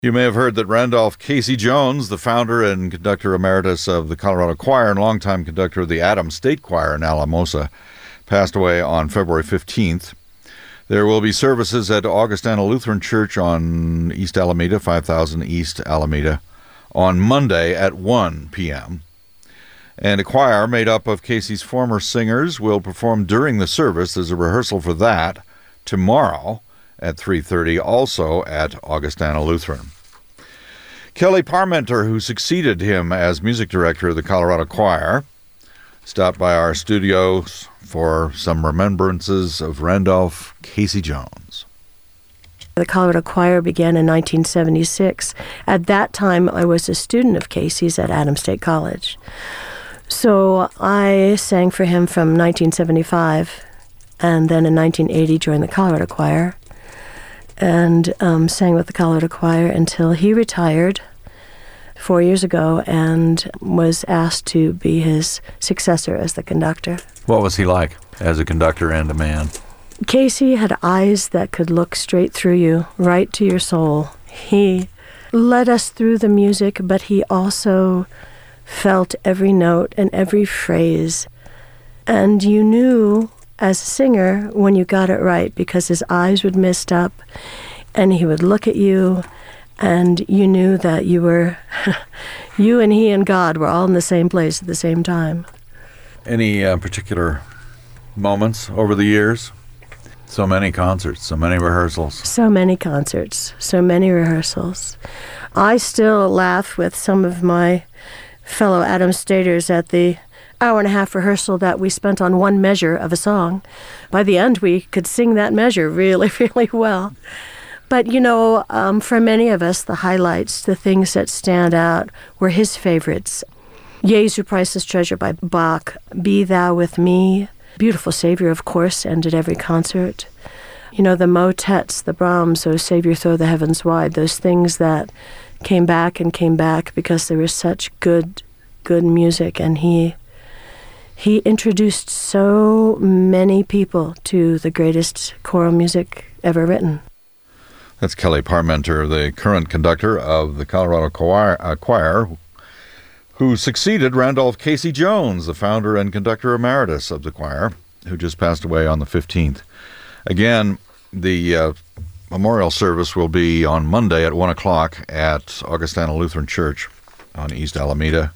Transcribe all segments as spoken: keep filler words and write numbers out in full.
You may have heard that Randolph Casey Jones, the founder and conductor emeritus of the Colorado Choir and longtime conductor of the Adams State Choir in Alamosa, passed away on February fifteenth. There will be services at Augustana Lutheran Church on East Alameda, five thousand East Alameda, on Monday at one p.m. And a choir made up of Casey's former singers will perform during the service. There's a rehearsal for that tomorrow at three thirty, also at Augustana Lutheran. Kelly Parmenter, who succeeded him as music director of the Colorado Choir, stopped by our studios for some remembrances of Randolph Casey Jones. The Colorado Choir began in nineteen seventy-six. At that time, I was a student of Casey's at Adams State College. So I sang for him from nineteen seventy-five, and then in nineteen eighty joined the Colorado Choir, and um, sang with the Colorado Choir until he retired four years ago and was asked to be his successor as the conductor. What was he like as a conductor and a man? Casey had eyes that could look straight through you, right to your soul. He led us through the music, but he also felt every note and every phrase. And you knew as a singer when you got it right, because his eyes would mist up and he would look at you and you knew that you were, you and he and God were all in the same place at the same time. Any uh, particular moments over the years? So many concerts, so many rehearsals. So many concerts, so many rehearsals. I still laugh with some of my fellow Adams Staters at the hour and a half rehearsal that we spent on one measure of a song. By the end, we could sing that measure really, really well. But, you know, um, for many of us, the highlights, the things that stand out were his favorites. Jesu Priceless Treasure by Bach, Be Thou With Me, Beautiful Savior, of course, ended every concert. You know, the motets, the Brahms, O Savior, Throw the Heavens Wide, those things that came back and came back because there was such good, good music, and he he introduced so many people to the greatest choral music ever written. That's Kelly Parmenter, the current conductor of the Colorado Choir, uh, choir, who succeeded Randolph Casey Jones, the founder and conductor emeritus of the choir, who just passed away on the fifteenth. Again, the uh, memorial service will be on Monday at one o'clock at Augustana Lutheran Church on East Alameda.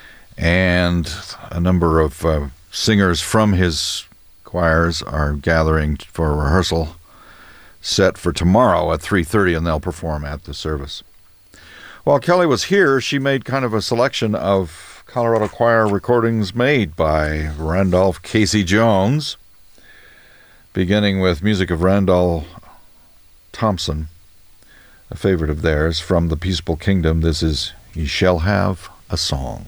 And a number of uh, singers from his choirs are gathering for a rehearsal set for tomorrow at three thirty, and they'll perform at the service. While Kelly was here, she made kind of a selection of Colorado Choir recordings made by Randolph Casey Jones, beginning with music of Randall Thompson, a favorite of theirs, from The Peaceable Kingdom. This is Ye Shall Have a Song.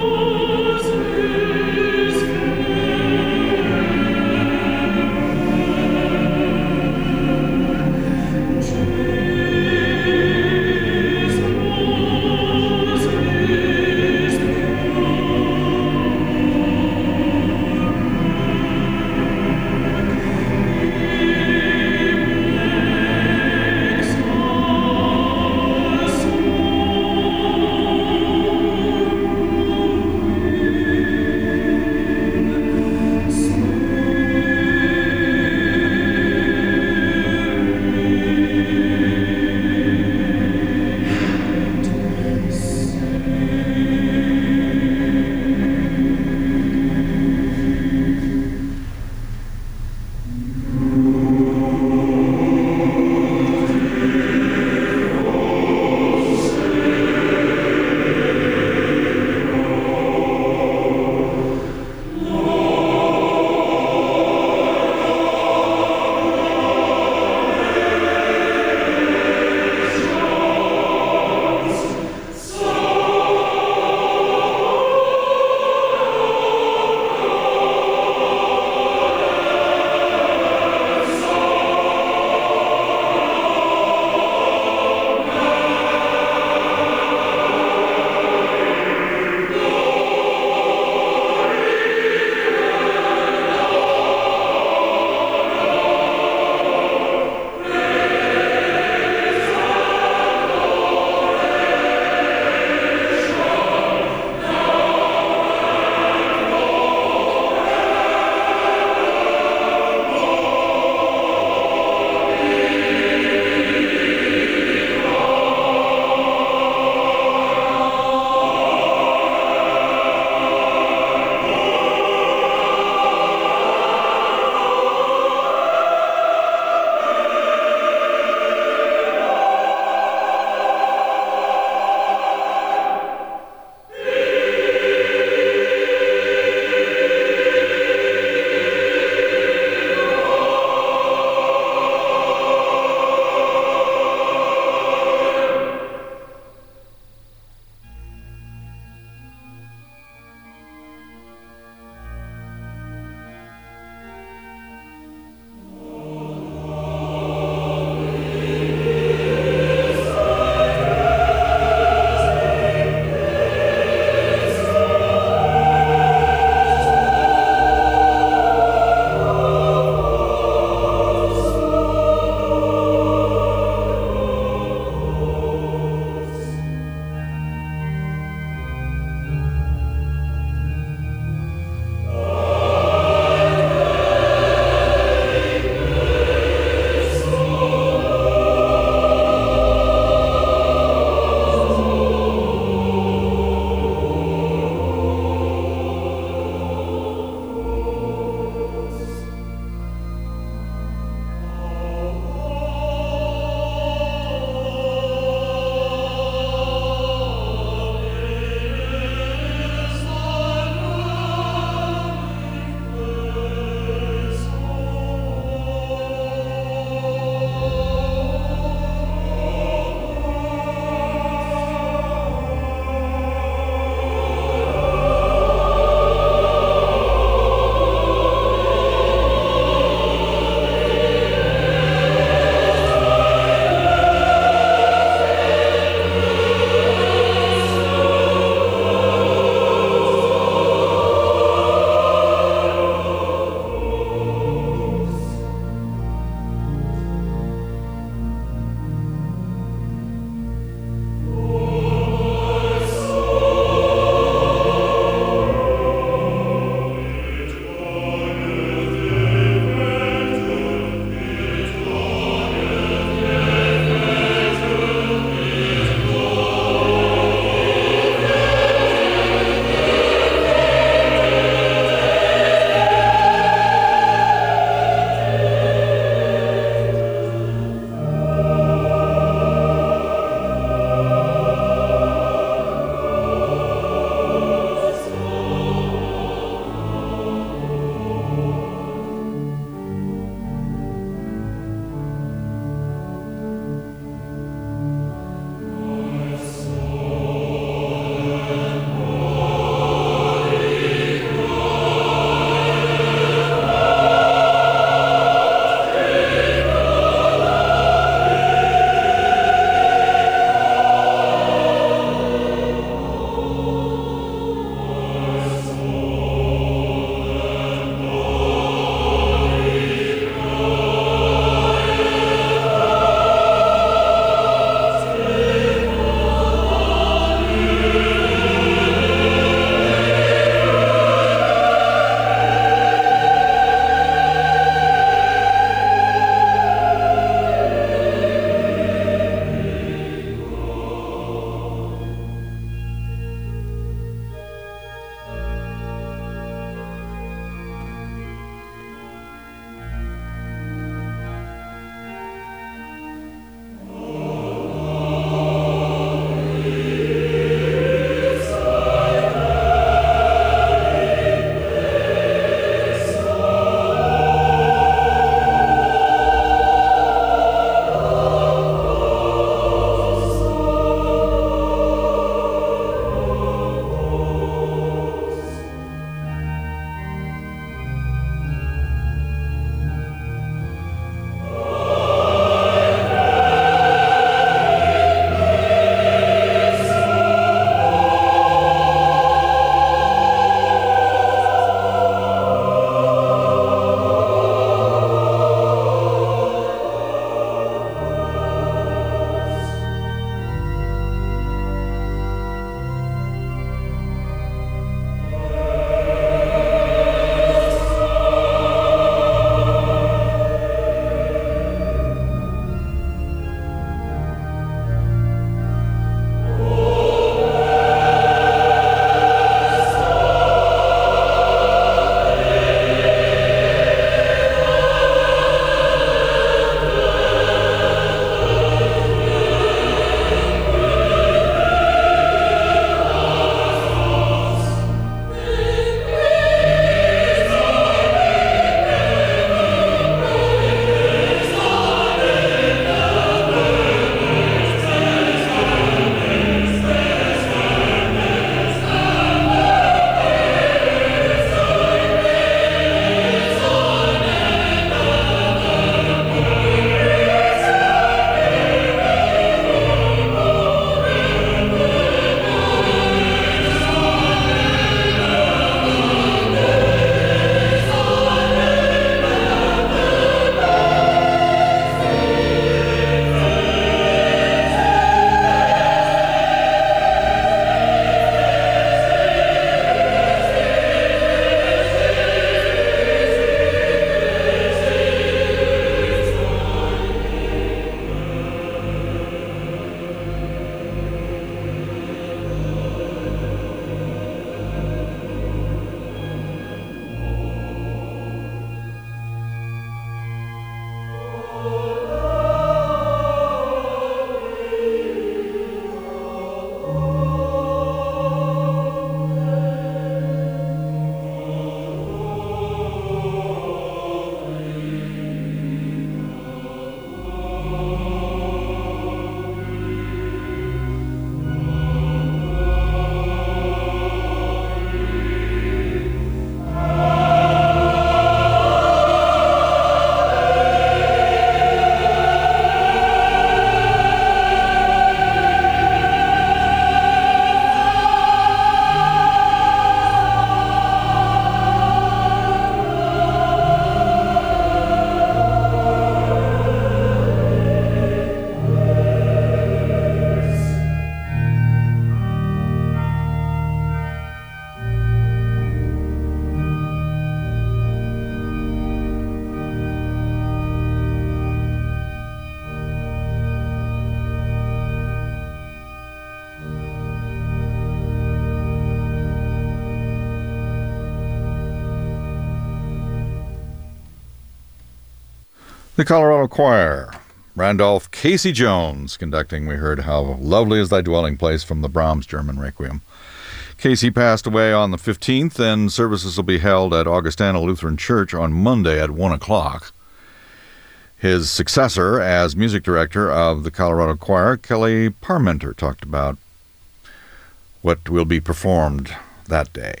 The Colorado Choir, Randolph Casey Jones conducting. We heard How Lovely Is Thy Dwelling Place from the Brahms German Requiem. Casey passed away on the fifteenth, and services will be held at Augustana Lutheran Church on Monday at one o'clock. His successor as music director of the Colorado Choir, Kelly Parmenter, talked about what will be performed that day.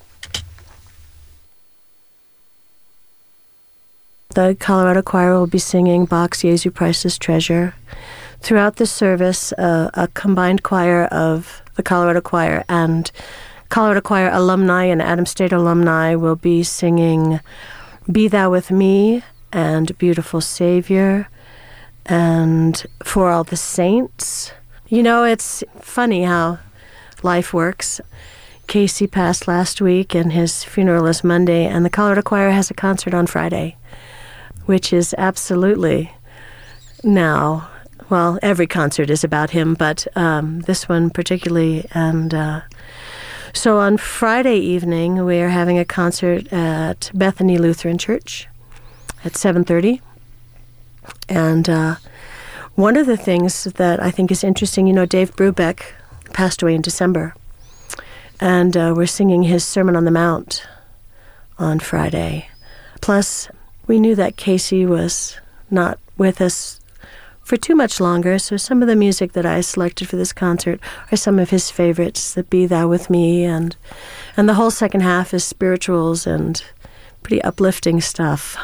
The Colorado Choir will be singing Bach's Jesu Christus Treasure. Throughout the service, uh, a combined choir of the Colorado Choir and Colorado Choir alumni and Adams State alumni will be singing Be Thou With Me and Beautiful Savior and For All the Saints. You know, it's funny how life works. Casey passed last week and his funeral is Monday, and the Colorado Choir has a concert on Friday, which is absolutely now, well, every concert is about him, but um, this one particularly. And uh, so on Friday evening, we are having a concert at Bethany Lutheran Church at seven thirty. And uh, one of the things that I think is interesting, you know, Dave Brubeck passed away in December, and uh, we're singing his Sermon on the Mount on Friday. Plus, we knew that Casey was not with us for too much longer, so some of the music that I selected for this concert are some of his favorites, the Be Thou With Me, and and the whole second half is spirituals and pretty uplifting stuff.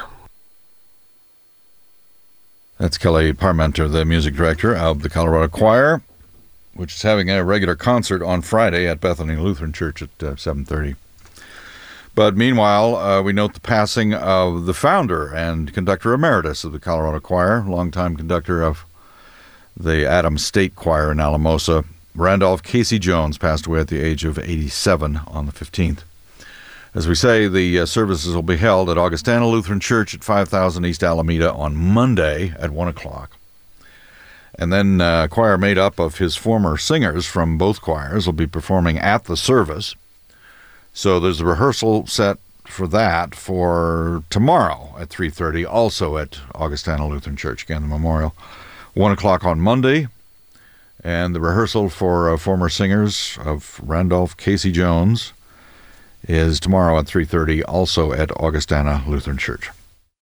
That's Kelly Parmenter, the music director of the Colorado Choir, which is having a regular concert on Friday at Bethany Lutheran Church at uh, seven thirty. But meanwhile, uh, we note the passing of the founder and conductor emeritus of the Colorado Choir, longtime conductor of the Adams State Choir in Alamosa. Randolph Casey Jones passed away at the age of eighty-seven on the fifteenth. As we say, the uh, services will be held at Augustana Lutheran Church at five thousand East Alameda on Monday at one o'clock. And then uh, a choir made up of his former singers from both choirs will be performing at the service. So there's a rehearsal set for that for tomorrow at three thirty, also at Augustana Lutheran Church, again, the memorial. one o'clock on Monday, and the rehearsal for uh, former singers of Randolph Casey Jones is tomorrow at three thirty, also at Augustana Lutheran Church.